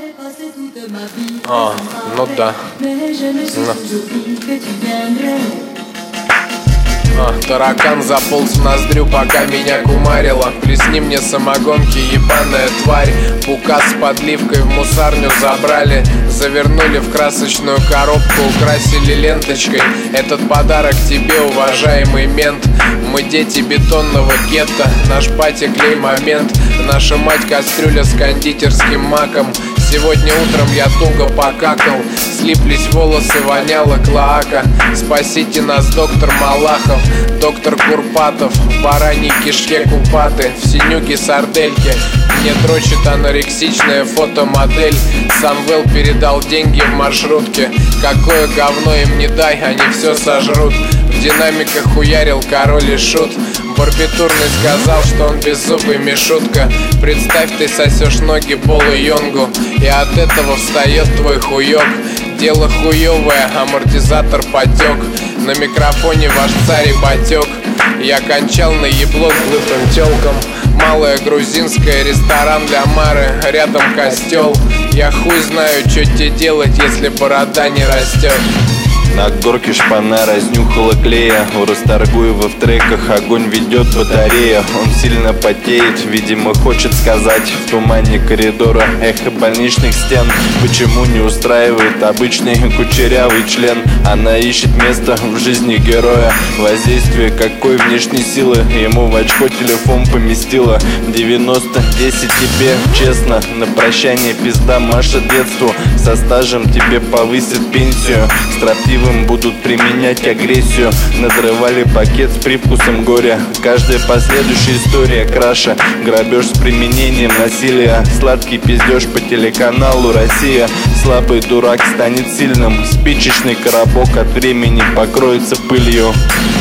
Ну да. Таракан заполз в ноздрю, пока меня кумарила. Плесни мне самогонки, ебаная тварь. Пука с подливкой в мусарню забрали, завернули в красочную коробку, украсили ленточкой. Этот подарок тебе, уважаемый мент. Мы дети бетонного гетто, наш батя клей момент, наша мать кастрюля с кондитерским маком. Сегодня утром я туго покакал, слиплись волосы, воняла клоака. Спасите нас, доктор Малахов, доктор Курпатов. В бараньей кишке купаты, в синюге сардельки. Мне дрочит анорексичная фотомодель. Самвел передал деньги в маршрутке. Какое говно им не дай, они все сожрут. В динамиках хуярил король и шут. Барбитурный сказал, что он беззубый Мишутка. Представь, ты сосешь ноги Полу Йонгу, и от этого встает твой хуёк. Дело хуёвое, амортизатор потек. На микрофоне ваш царь и батёк. Я кончал на ебло с глупым тёлком. Малая грузинская, ресторан для Мары, рядом костёл. Я хуй знаю, что тебе делать, если борода не растет. На горке шпана разнюхала клея. У Расторгуева в треках огонь ведет батарея. Он сильно потеет, видимо хочет сказать в тумане коридора эхо больничных стен. Почему не устраивает обычный кучерявый член? Она ищет место в жизни героя. Воздействие какой внешней силы ему в очко телефон поместила. 90-10 тебе честно. На прощание пизда Маша детству. Со стажем тебе повысит пенсию. Строптивым будут применять агрессию. Надрывали пакет с привкусом горя. Каждая последующая история краша. Грабеж с применением насилия. Сладкий пиздеж по телеканалу Россия. Слабый дурак станет сильным. Спичечный коробок от времени покроется пылью.